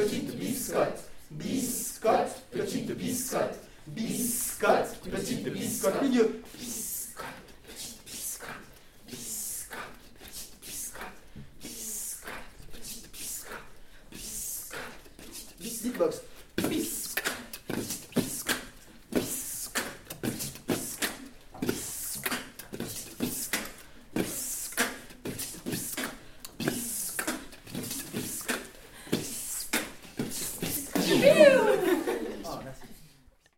petite biscotte. Biscotte, petite biscotte. Biscotte, petite biscotte. Milieu. Biscotte, petite biscotte. Biscotte, petite biscotte. Biscotte, petite biscotte. Biscotte, petite biscotte. Beatbox. Biscotte.